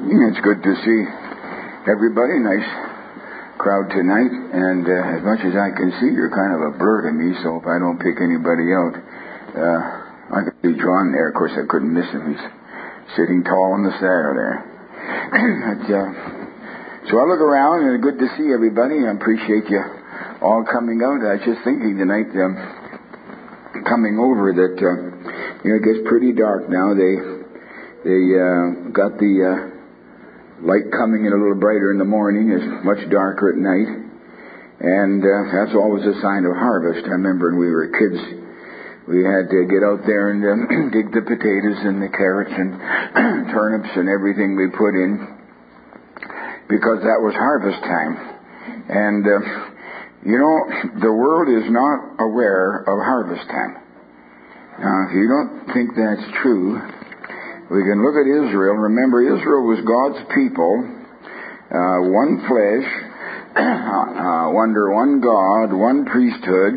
It's good to see everybody. Nice crowd tonight. And as much as I can see, you're kind of a blur to me, so if I don't pick anybody out, I could see John there. Of course, I couldn't miss him. He's sitting tall on the saddle there. So I look around, and it's good to see everybody. I appreciate you all coming out. I was just thinking tonight, coming over, that it gets pretty dark now. They got the light coming in a little brighter in the morning. It's much darker at night, and that's always a sign of harvest. I remember when we were kids, we had to get out there and dig the potatoes and the carrots and turnips and everything we put in, because that was harvest time. And the world is not aware of harvest time. Now, if you don't think that's true, we can look at Israel. Remember, Israel was God's people, one flesh, under one God, one priesthood,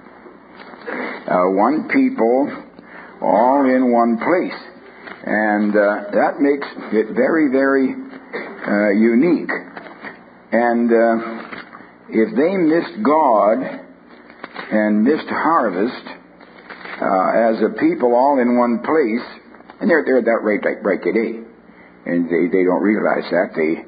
one people, all in one place. And that makes it very, very unique. And if they missed God and missed harvest as a people all in one place, and they're that right today, and they don't realize that.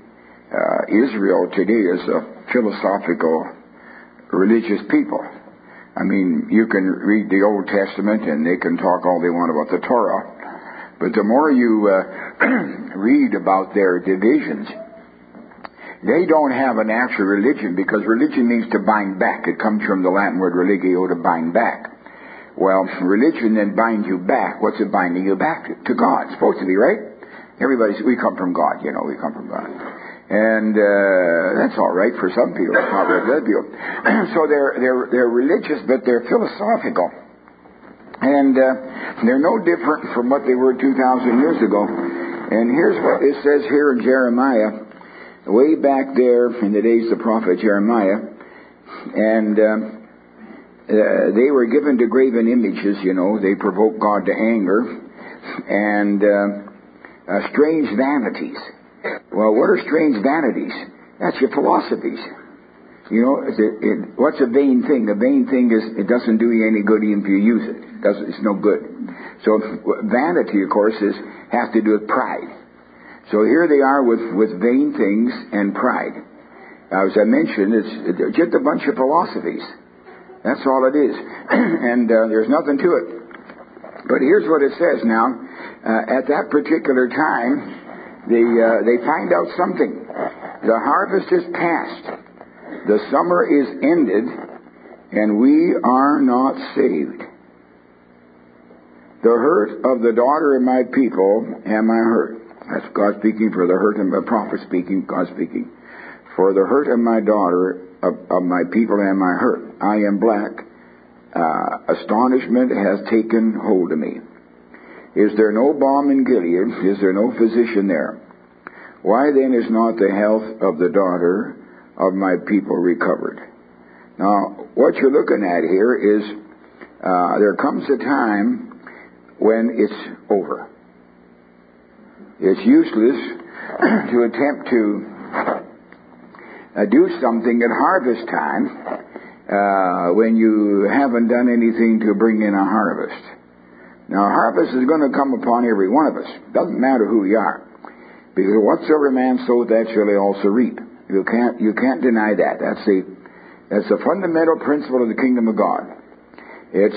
Israel today is a philosophical, religious people. I mean, you can read the Old Testament, and they can talk all they want about the Torah, but the more you read about their divisions, they don't have an actual religion, because religion means to bind back. It comes from the Latin word religio, to bind back. Well, religion then binds you back. What's it binding you back to? To God. It's supposed to be, right? We come from God, we come from God. And that's all right for some people. It's not right for other people. So they're religious, but they're philosophical. And they're no different from what they were 2,000 years ago. And here's what it says here in Jeremiah, way back there in the days of the prophet Jeremiah. And they were given to graven images, They provoked God to anger. And strange vanities. Well, what are strange vanities? That's your philosophies. What's a vain thing? A vain thing is, it doesn't do you any good even if you use it. It's no good. So vanity, of course, has to do with pride. So here they are with vain things and pride. Now, as I mentioned, it's just a bunch of philosophies. That's all it is. And there's nothing to it. But here's what it says now. At that particular time, they find out something. The harvest is past. The summer is ended, and we are not saved. The hurt of the daughter of my people am I hurt. That's God speaking. For the hurt of my prophet speaking, God speaking. For the hurt of my daughter of my people am I hurt. I am black. Astonishment has taken hold of me. Is there no balm in Gilead? Is there no physician there? Why then is not the health of the daughter of my people recovered? Now, what you're looking at here is there comes a time when it's over. It's useless to attempt to do something at harvest time when you haven't done anything to bring in a harvest. Now, harvest is going to come upon every one of us. Doesn't matter who you are, because whatsoever man soweth, that shall he also reap. You can't deny that. That's the fundamental principle of the kingdom of God. It's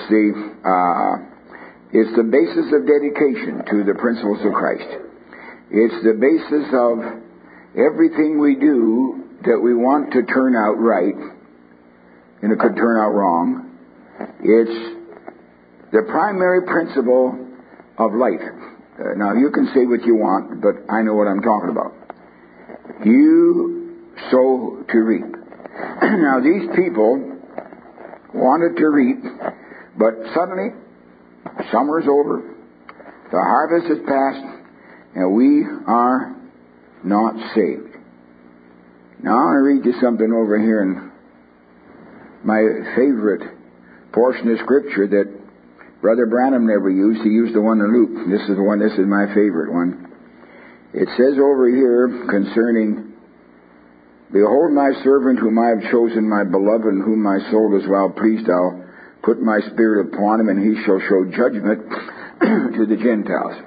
the basis of dedication to the principles of Christ. It's the basis of everything we do that we want to turn out right, and it could turn out wrong. It's the primary principle of life. Now, you can say what you want, but I know what I'm talking about. You sow to reap. Now, these people wanted to reap, but suddenly, summer's over, the harvest is past, and we are not saved. Now, I want to read you something over here in my favorite portion of Scripture that Brother Branham never used. He used the one in Luke. This is my favorite one. it says over here concerning, behold my servant whom I have chosen, my beloved, in whom my soul is well pleased. I'll put my spirit upon him, and he shall show judgment to the Gentiles.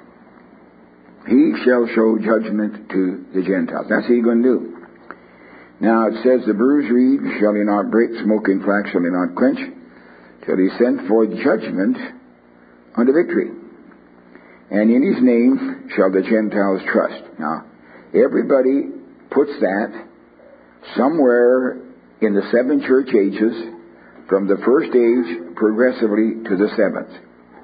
He shall show judgment to the Gentiles. That's what he's going to do. Now it says, the bruised reed shall he not break, smoking flax shall he not quench, till he send forth judgment unto victory. And in his name shall the Gentiles trust. Now, everybody puts that somewhere in the 7 church ages, from the first age progressively to the 7th.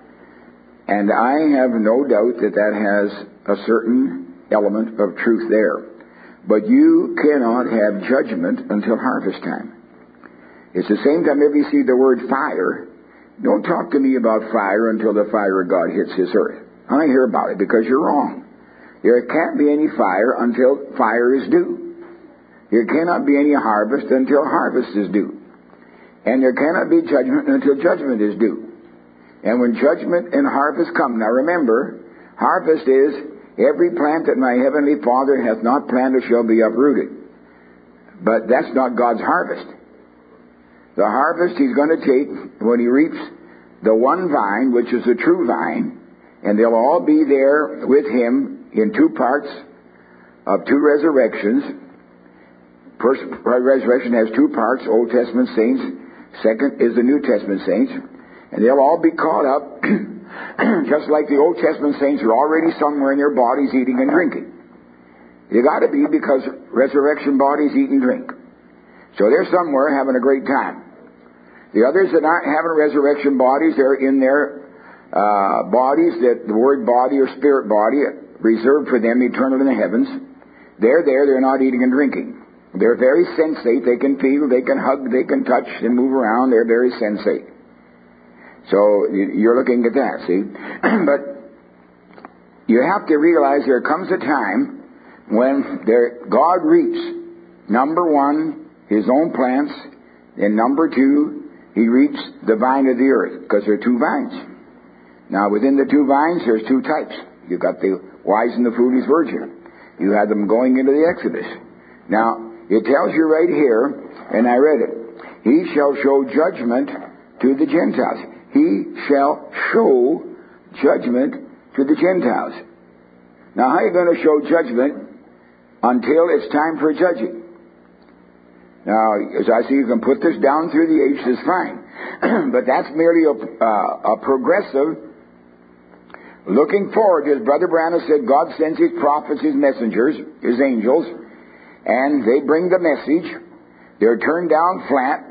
And I have no doubt that that has a certain element of truth there. But you cannot have judgment until harvest time. It's the same time if you see the word fire, don't talk to me about fire until the fire of God hits this earth. I hear about it because you're wrong. There can't be any fire until fire is due. There cannot be any harvest until harvest is due. And there cannot be judgment until judgment is due. And when judgment and harvest come, now remember, harvest is every plant that my heavenly Father hath not planted shall be uprooted. But that's not God's harvest. The harvest he's going to take when he reaps the one vine, which is the true vine, and they'll all be there with him in 2 parts of 2 resurrections. First resurrection has 2 parts, Old Testament saints. Second is the New Testament saints. And they'll all be caught up, just like the Old Testament saints are already somewhere in their bodies eating and drinking. They got to be, because resurrection bodies eat and drink. So they're somewhere having a great time. The others that aren't having resurrection bodies, they're in their bodies, that the word body or spirit body, reserved for them eternal in the heavens. They're there, they're not eating and drinking. They're very sensate, they can feel, they can hug, they can touch and move around, they're very sensate. So you're looking at that, see? But you have to realize there comes a time when God reaps, number 1, his own plants, and number 2, he reaps the vine of the earth, because there are 2 vines. Now within the 2 vines, there's 2 types. You've got the wise and the foolish virgin. You had them going into the Exodus. Now, it tells you right here, and I read it, he shall show judgment to the Gentiles. He shall show judgment to the Gentiles. Now, how are you going to show judgment until it's time for judging? Now, as I see, you can put this down through the ages, it's fine. But that's merely a progressive looking forward. As Brother Branham said, God sends his prophets, his messengers, his angels, and they bring the message. They're turned down flat.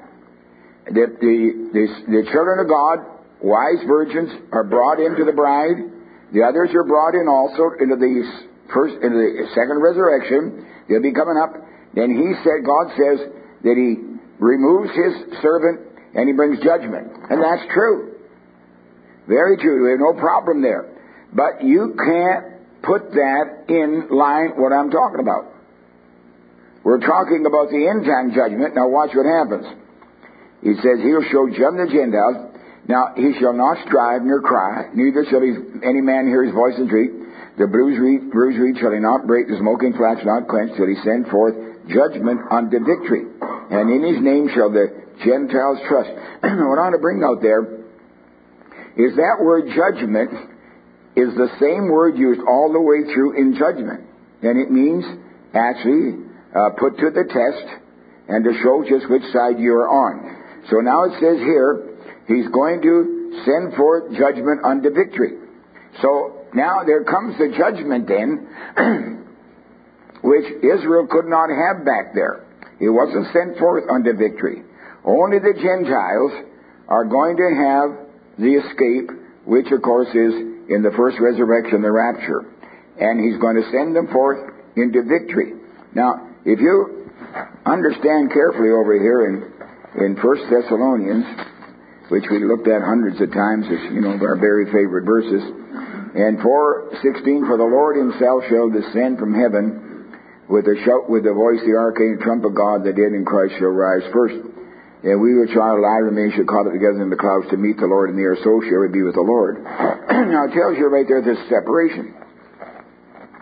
The children of God, wise virgins, are brought into the bride. The others are brought in also into the second resurrection. They'll be coming up. Then God says that he removes his servant and he brings judgment. And that's true. Very true. We have no problem there. But you can't put that in line what I'm talking about. We're talking about the end time judgment. Now watch what happens. He says, he'll show judgment to the Gentiles. Now, he shall not strive nor cry, neither shall any man hear his voice and shriek. The bruised reed shall he not break, the smoking flax not quench, till he send forth judgment unto victory. And in his name shall the Gentiles trust. What I want to bring out there is that word judgment is the same word used all the way through in judgment. And it means, actually, put to the test and to show just which side you are on. So now it says here, he's going to send forth judgment unto victory. So now there comes the judgment then, which Israel could not have back there. It wasn't sent forth unto victory. Only the Gentiles are going to have the escape, which of course is in the first resurrection, the rapture. And he's going to send them forth into victory. Now, if you understand carefully over here in 1 Thessalonians, which we looked at hundreds of times, as our very favorite verses, and 4:16, for the Lord himself shall descend from heaven with a shout, with the voice of the archangel, trump of God, the dead in Christ shall rise first. And we which are alive remain shall caught up together in the clouds to meet the Lord in the air, so shall we be with the Lord. Now it tells you right there this separation.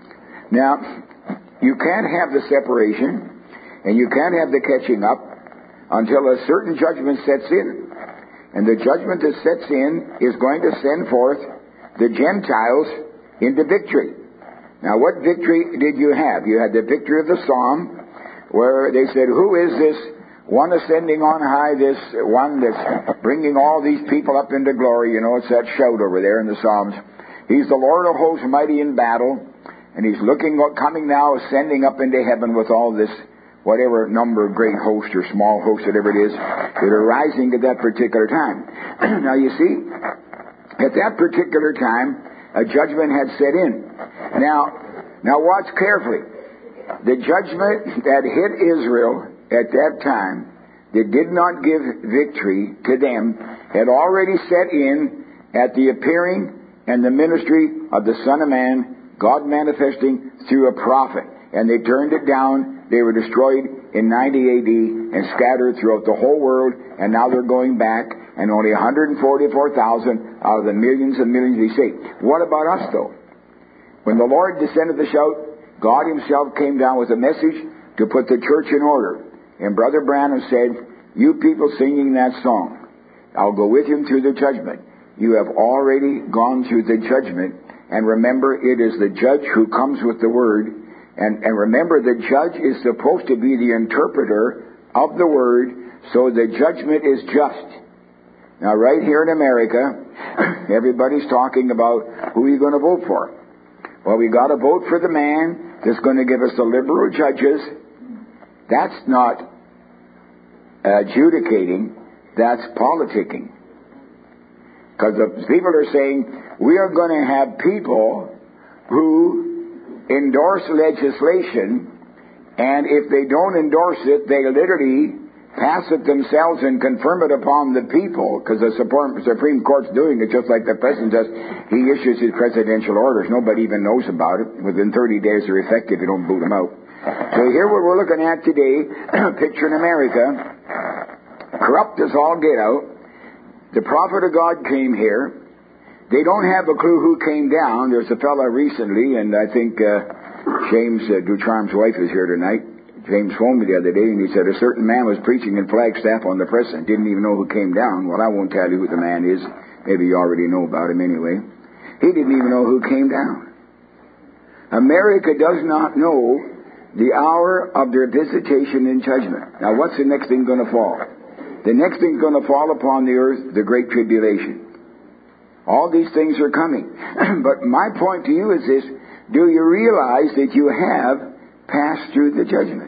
Now, you can't have the separation, and you can't have the catching up until a certain judgment sets in. And the judgment that sets in is going to send forth the Gentiles into victory. Now, what victory did you have? You had the victory of the Psalm, where they said, who is this one ascending on high, this one that's bringing all these people up into glory? You know, it's that shout over there in the Psalms. He's the Lord of hosts, mighty in battle, and he's coming now, ascending up into heaven with all this, whatever number of great hosts or small hosts, whatever it is, that are rising at that particular time. Now, you see, at that particular time, a judgment had set in. Now watch carefully. The judgment that hit Israel at that time, that did not give victory to them, had already set in at the appearing and the ministry of the Son of Man, God manifesting through a prophet. And they turned it down. They were destroyed in 90 AD and scattered throughout the whole world, and now they're going back, and only 144,000 out of the millions and millions be saved. What about us, though? When the Lord descended the shout, God himself came down with a message to put the church in order. And Brother Branham said, you people singing that song, I'll go with you through the judgment. You have already gone through the judgment. And remember, it is the judge who comes with the word. And remember, the judge is supposed to be the interpreter of the word, so the judgment is just. Now, right here in America, everybody's talking about who are you going to vote for? Well, we got to vote for the man that's going to give us the liberal judges. That's not adjudicating, that's politicking. Because the people are saying, we are going to have people who endorse legislation, and if they don't endorse it, they literally pass it themselves and confirm it upon the people, because the Supreme Court's doing it just like the President does. He issues his presidential orders. Nobody even knows about it. Within 30 days they're effective. You don't boot them out. So here what we're looking at today, picture in America, corrupt as all get out. The prophet of God came here. They don't have a clue who came down. There's a fellow recently, and I think James Ducharme's wife is here tonight. James phoned me the other day, and he said a certain man was preaching in Flagstaff on the press and didn't even know who came down. Well, I won't tell you who the man is. Maybe you already know about him anyway. He didn't even know who came down. America does not know the hour of their visitation and judgment. Now, what's the next thing going to fall? The next thing going to fall upon the earth, the Great Tribulation. All these things are coming. But my point to you is this: do you realize that you have passed through the judgment?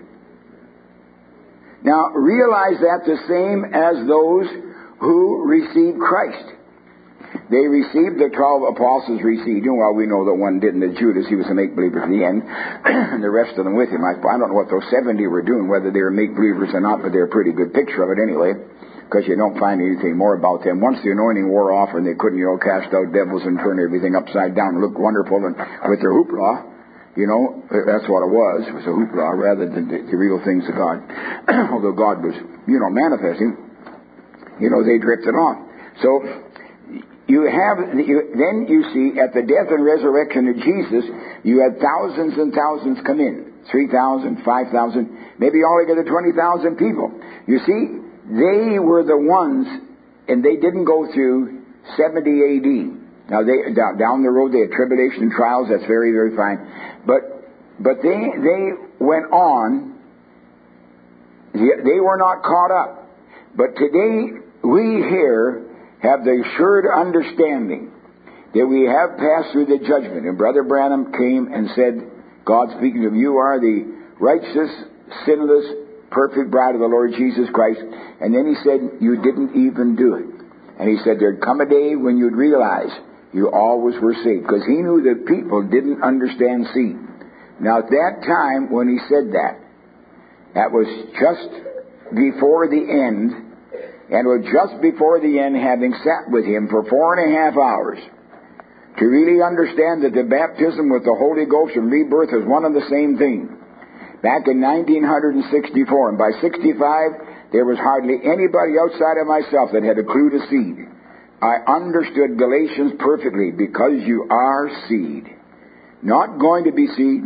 Now, realize that the same as those who received Christ. They received, the 12 apostles received him. Well, we know that one didn't, that Judas, he was a make-believer to the end, and the rest of them with him. I don't know what those 70 were doing, whether they were make-believers or not, but they're a pretty good picture of it anyway, because you don't find anything more about them. Once the anointing wore off and they couldn't, cast out devils and turn everything upside down and look wonderful and with their hoopla, that's what it was. It was a hoopla rather than the real things of God. Although God was, manifesting, they drifted on. So, then you see, at the death and resurrection of Jesus, you had thousands and thousands come in. 3,000, 5,000, maybe altogether 20,000 people. You see, they were the ones, and they didn't go through 70 AD. Now, down the road, they had tribulation and trials. That's very, very fine. But they went on. They were not caught up. But today, we here have the assured understanding that we have passed through the judgment. And Brother Branham came and said, God speaking to him, you are the righteous, sinless, perfect bride of the Lord Jesus Christ. And then he said, you didn't even do it. And he said, there'd come a day when you'd realize you always were saved. Because he knew that people didn't understand seed. Now at that time when he said that, that was just before the end. And it was just before the end, having sat with him for 4.5 hours, to really understand that the baptism with the Holy Ghost and rebirth is one and the same thing. Back in 1964, and by 65, there was hardly anybody outside of myself that had a clue to seed. I understood Galatians perfectly, because you are seed. Not going to be seed,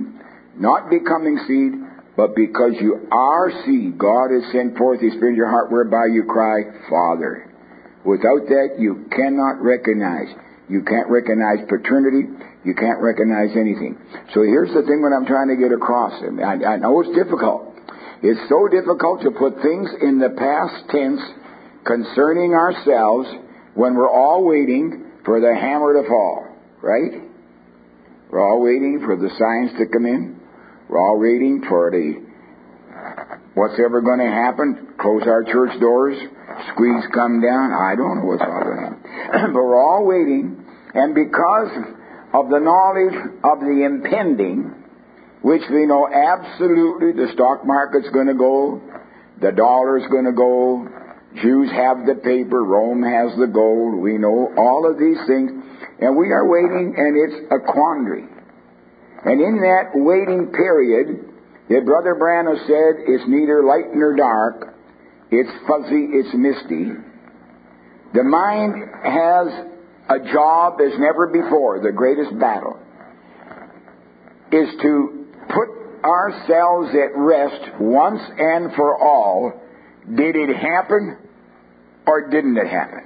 not becoming seed, but because you are seed. God has sent forth His Spirit in your heart, whereby you cry, Father. Without that, you cannot recognize. You can't recognize paternity. You can't recognize anything. So here's the thing what I'm trying to get across. And I know it's difficult. It's so difficult to put things in the past tense concerning ourselves when we're all waiting for the hammer to fall. Right? We're all waiting for the signs to come in. We're all waiting for what's ever going to happen. Close our church doors. Squeeze come down. I don't know what's all going to happen. But we're all waiting. And because of the knowledge of the impending, which we know absolutely the stock market's going to go, the dollar's going to go, Jews have the paper, Rome has the gold, we know all of these things, and we are waiting, and it's a quandary. And in that waiting period, that Brother Branham said, it's neither light nor dark, it's fuzzy, it's misty. The mind has a job as never before. The greatest battle is to put ourselves at rest once and for all. Did it happen or didn't it happen?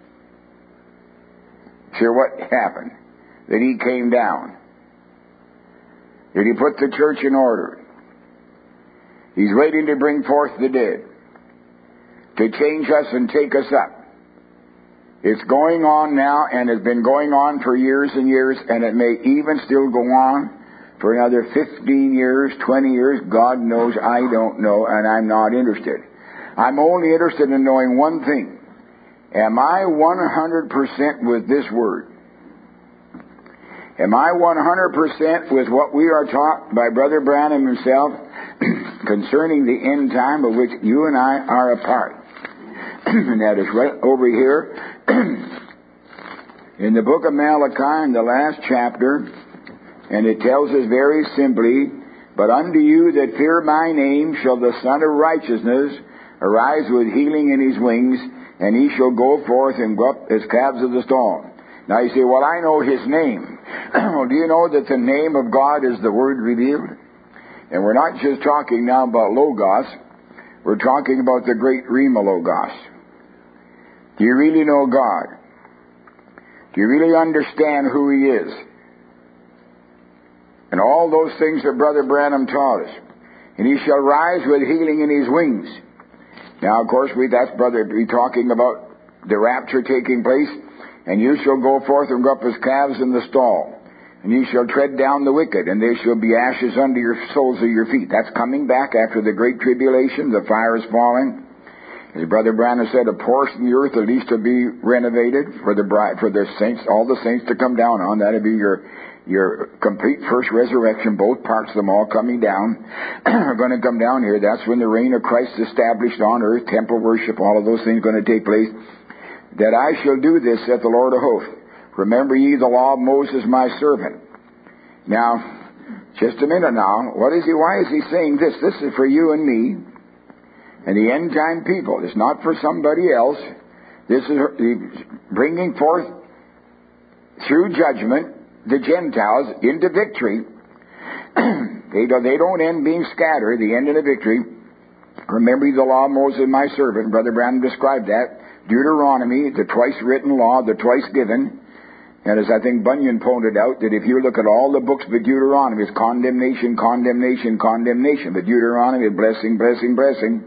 Sure, what happened? That He came down. Did He put the church in order? He's waiting to bring forth the dead, to change us and take us up. It's going on now, and has been going on for years and years, and it may even still go on for another 15 years, 20 years. God knows, I don't know, and I'm not interested. I'm only interested in knowing one thing. Am I 100% with this Word? Am I 100% with what we are taught by Brother Branham himself concerning the end time of which you and I are a part? And that is right over here in the book of Malachi, in the last chapter, and it tells us very simply, but unto you that fear my name shall the Son of Righteousness arise with healing in His wings, and He shall go forth and go up as calves of the stall. Now you say, well, I know His name. Well, do you know that the name of God is the Word revealed? And we're not just talking now about Logos. We're talking about the great Rhema Logos. Do you really know God? Do you really understand who He is? And all those things that Brother Branham taught us. And He shall rise with healing in His wings. Now, of course, that's Brother be talking about the rapture taking place. And you shall go forth and go up as calves in the stall. And ye shall tread down the wicked, and they shall be ashes under your soles of your feet. That's coming back after the great tribulation. The fire is falling. As Brother Branham said, a portion of the earth at least to be renovated for the bride, for the saints, all the saints to come down on. That'll be your complete first resurrection. Both parts of them all coming down are going to come down here. That's when the reign of Christ is established on earth. Temple worship, all of those things going to take place. That I shall do this, saith the Lord of hosts. Remember ye the law of Moses my servant. Now, just a minute now. Why is he saying this? This is for you and me and the end time people. It's not for somebody else. This is bringing forth through judgment the Gentiles into victory. They don't end being scattered. They end in a victory. Remember ye the law of Moses my servant. Brother Branham described that. Deuteronomy, the twice written law, the twice given. And as I think Bunyan pointed out, that if you look at all the books of Deuteronomy, it's condemnation, condemnation, condemnation. But Deuteronomy is blessing, blessing, blessing.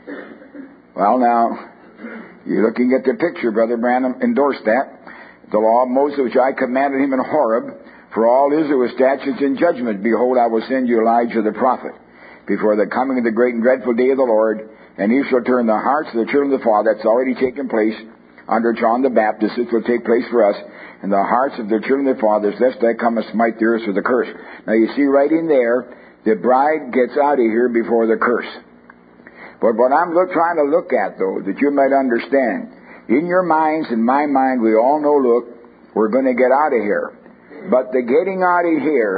Well, now, you're looking at the picture. Brother Branham endorsed that. The law of Moses, which I commanded him in Horeb, for all Israel with statutes and judgment. Behold, I will send you Elijah the prophet before the coming of the great and dreadful day of the Lord. And He shall turn the hearts of the children of the Father. That's already taken place under John the Baptist. This will take place for us. And the hearts of the children of the fathers, lest I come and smite the earth with a curse. Now you see right in there, the bride gets out of here before the curse. But what I'm trying to look at, though, that you might understand, in your minds, in my mind, we all know, look, we're going to get out of here. But the getting out of here